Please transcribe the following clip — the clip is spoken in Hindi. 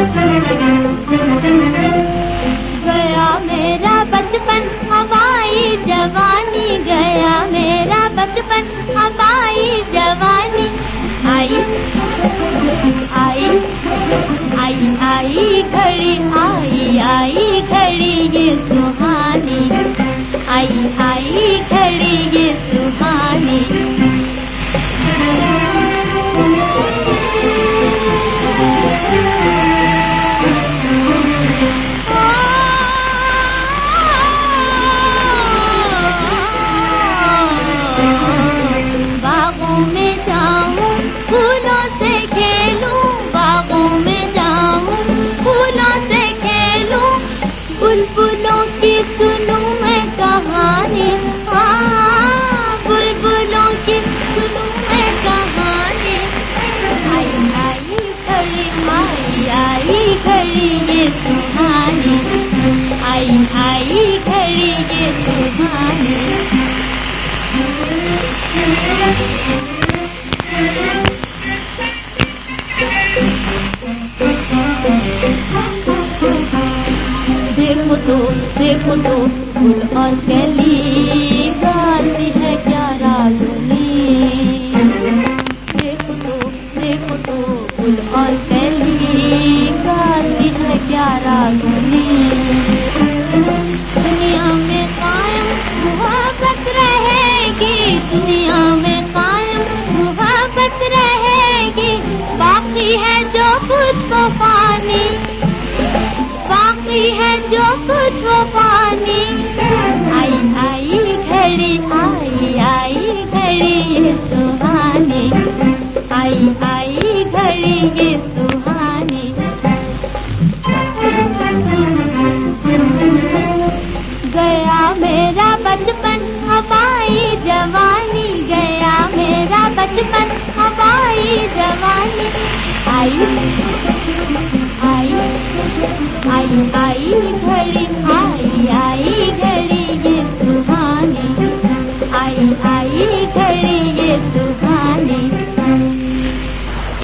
गया मेरा बचपन हवाई जवानी, गया मेरा बचपन हवाई जवानी। आई आई आई आई घड़ी, आई आई घड़ी ये सुहानी, आई आई घड़ी ये सुहानी। बागों में जाऊं फूलों से खेलूं, बागों में जाऊं फूलों से खेलूं, बुलबुलों की सुनूं मैं कहानी, बुलबुलों की सुनूं मैं कहानी। आई आई घड़ी, आई आई घड़ी ये सुहानी, आई आई घड़ी ये सुहानी। देखो तो फूल और कली गाती है क्या रागनी। देखो तो फूल और कली गाती है क्या रागनी। दुनिया में कायम मोहब्बत रहेगी, दुनिया में कायम मोहब्बत रहेगी, बाकी है जो कुछ वो पानी, बाकी है जो कुछ वो पानी। आई आई घड़ी, आई आई घड़ी ये सुहानी, आई आई घड़ी ये सुहानी। गया मेरा बचपन हवाई जवानी, गया मेरा बचपन हवाई जवानी। आई